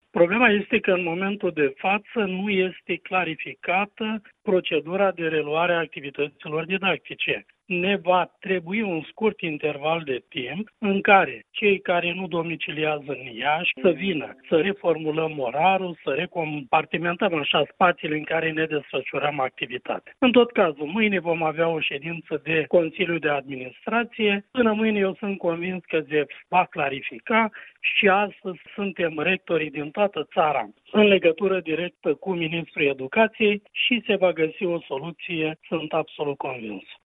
Problema este că în momentul de față nu este clarificată procedura de reluare a activităților didactice. Ne va trebui un scurt interval de timp în care cei care nu domiciliază în Iași să vină, să reformulăm orarul, să recompartimentăm așa spațiile în care ne desfășurăm activitatea. În tot cazul, mâine vom avea o ședință de Consiliu de Administrație. Până mâine eu sunt convins că se va clarifica și astăzi suntem rectorii din toată țara în legătură directă cu Ministrul Educației și se va găsi o soluție, sunt absolut convins.